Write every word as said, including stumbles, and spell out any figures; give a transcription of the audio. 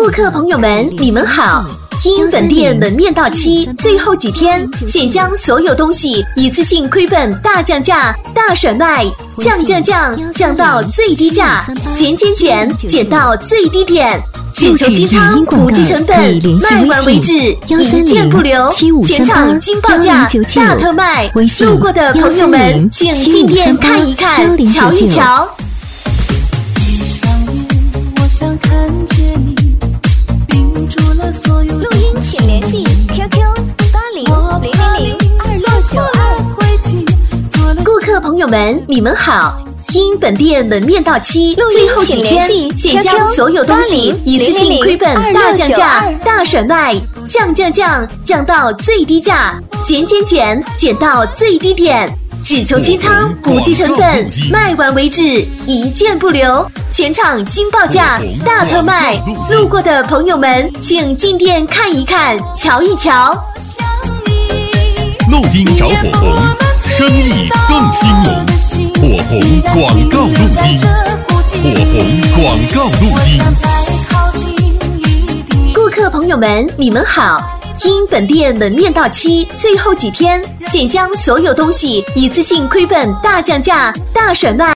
顾客朋友们，你们好！因本店门面到期，最后几天，现将所有东西一次性亏本大降价、大甩卖，降降降降到最低价，减减减减到最低点。只求清仓，不计成本，卖完为止，一件不留。全场惊报价，大特卖！路过的朋友们，请进店看一看，瞧一瞧。 录音请联系 Q Q 八零零零零二六九二。 顾客朋友们，你们好！因本店门面到期，最后几天，现将所有东西一次性亏本大降价、大甩卖，降降降降到最低价，减减减减到最低点。只求清仓，不计成本，卖完为止，一件不留。全场惊报价，大特卖！路过的朋友们，请进店看一看，瞧一瞧。 路金找火红，生意更兴隆。火红广告路金，火红广告路金。 顾客朋友们，你们好！因本店门面到期，最后几天，现将所有东西一次性亏本大降价、大甩卖。